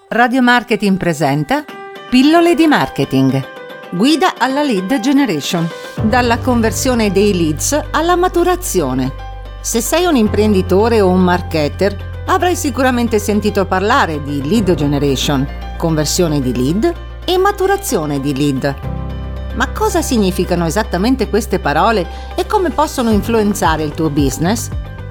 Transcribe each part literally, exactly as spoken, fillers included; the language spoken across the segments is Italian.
Radio Marketing presenta Pillole di Marketing. Guida alla lead generation, dalla conversione dei leads alla maturazione. Se sei un imprenditore o un marketer, avrai sicuramente sentito parlare di lead generation, conversione di lead e maturazione di lead. Ma cosa significano esattamente queste parole e come possono influenzare il tuo business?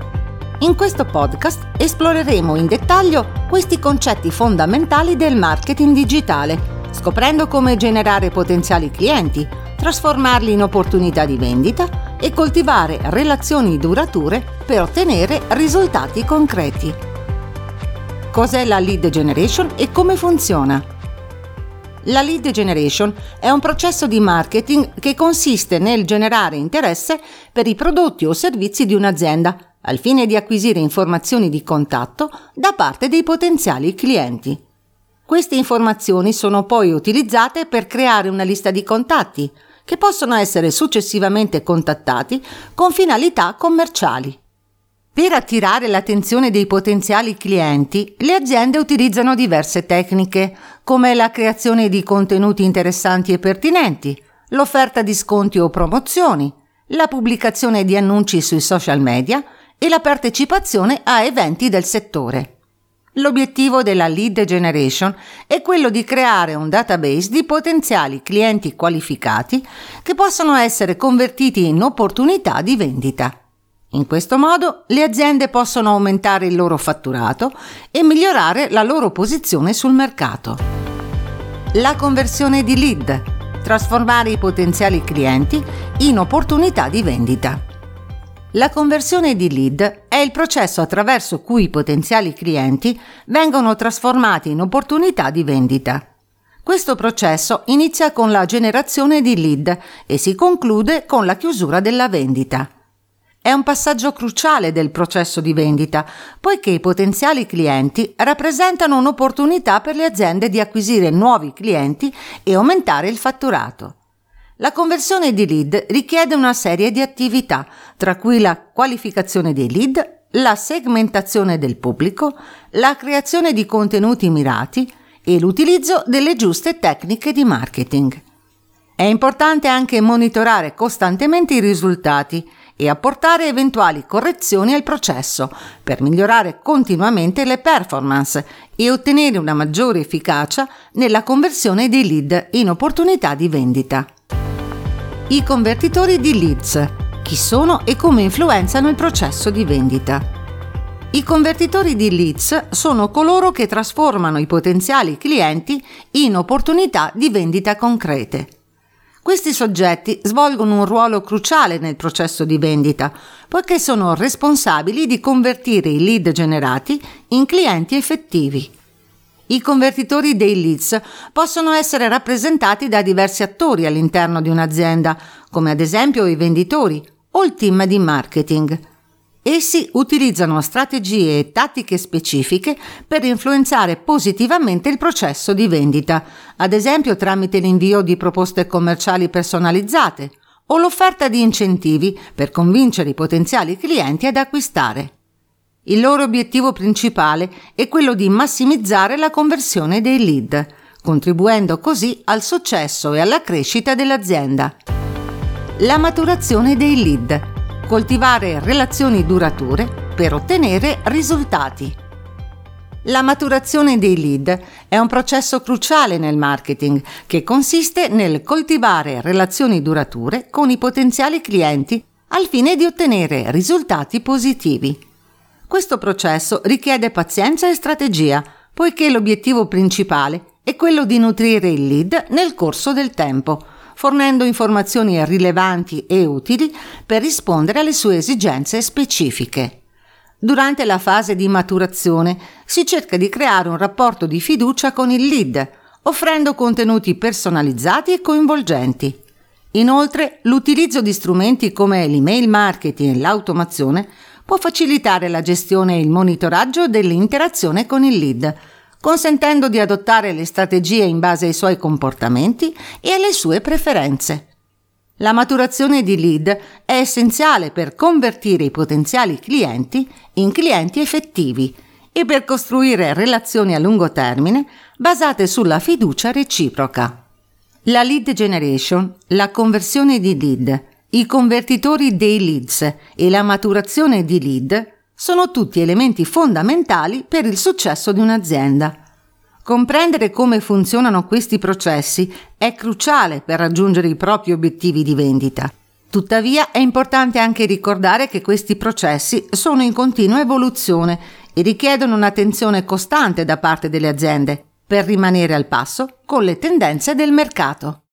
In questo podcast esploreremo in dettaglio questi concetti fondamentali del marketing digitale, scoprendo come generare potenziali clienti, trasformarli in opportunità di vendita e coltivare relazioni durature per ottenere risultati concreti. Cos'è la lead generation e come funziona? La lead generation è un processo di marketing che consiste nel generare interesse per i prodotti o servizi di un'azienda al fine di acquisire informazioni di contatto da parte dei potenziali clienti. Queste informazioni sono poi utilizzate per creare una lista di contatti che possono essere successivamente contattati con finalità commerciali. Per attirare l'attenzione dei potenziali clienti, le aziende utilizzano diverse tecniche, come la creazione di contenuti interessanti e pertinenti, l'offerta di sconti o promozioni, la pubblicazione di annunci sui social media e la partecipazione a eventi del settore. L'obiettivo della lead generation è quello di creare un database di potenziali clienti qualificati che possono essere convertiti in opportunità di vendita. In questo modo le aziende possono aumentare il loro fatturato e migliorare la loro posizione sul mercato. La conversione di lead: trasformare i potenziali clienti in opportunità di vendita. La conversione di lead è il processo attraverso cui i potenziali clienti vengono trasformati in opportunità di vendita. Questo processo inizia con la generazione di lead e si conclude con la chiusura della vendita. È un passaggio cruciale del processo di vendita, poiché i potenziali clienti rappresentano un'opportunità per le aziende di acquisire nuovi clienti e aumentare il fatturato. La conversione di lead richiede una serie di attività, tra cui la qualificazione dei lead, la segmentazione del pubblico, la creazione di contenuti mirati e l'utilizzo delle giuste tecniche di marketing. È importante anche monitorare costantemente i risultati e apportare eventuali correzioni al processo per migliorare continuamente le performance e ottenere una maggiore efficacia nella conversione dei lead in opportunità di vendita. I convertitori di leads: chi sono e come influenzano il processo di vendita? I convertitori di leads sono coloro che trasformano i potenziali clienti in opportunità di vendita concrete. Questi soggetti svolgono un ruolo cruciale nel processo di vendita, poiché sono responsabili di convertire i lead generati in clienti effettivi. I convertitori dei leads possono essere rappresentati da diversi attori all'interno di un'azienda, come ad esempio i venditori o il team di marketing. Essi utilizzano strategie e tattiche specifiche per influenzare positivamente il processo di vendita, ad esempio tramite l'invio di proposte commerciali personalizzate o l'offerta di incentivi per convincere i potenziali clienti ad acquistare. Il loro obiettivo principale è quello di massimizzare la conversione dei lead, contribuendo così al successo e alla crescita dell'azienda. La maturazione dei lead: coltivare relazioni durature per ottenere risultati. La maturazione dei lead è un processo cruciale nel marketing che consiste nel coltivare relazioni durature con i potenziali clienti al fine di ottenere risultati positivi. Questo processo richiede pazienza e strategia, poiché l'obiettivo principale è quello di nutrire il lead nel corso del tempo, fornendo informazioni rilevanti e utili per rispondere alle sue esigenze specifiche. Durante la fase di maturazione si cerca di creare un rapporto di fiducia con il lead, offrendo contenuti personalizzati e coinvolgenti. Inoltre, l'utilizzo di strumenti come l'email marketing e l'automazione può facilitare la gestione e il monitoraggio dell'interazione con il lead, consentendo di adottare le strategie in base ai suoi comportamenti e alle sue preferenze. La maturazione di lead è essenziale per convertire i potenziali clienti in clienti effettivi e per costruire relazioni a lungo termine basate sulla fiducia reciproca. La lead generation, la conversione di lead, i convertitori dei leads e la maturazione di lead sono tutti elementi fondamentali per il successo di un'azienda. Comprendere come funzionano questi processi è cruciale per raggiungere i propri obiettivi di vendita. Tuttavia è importante anche ricordare che questi processi sono in continua evoluzione e richiedono un'attenzione costante da parte delle aziende per rimanere al passo con le tendenze del mercato.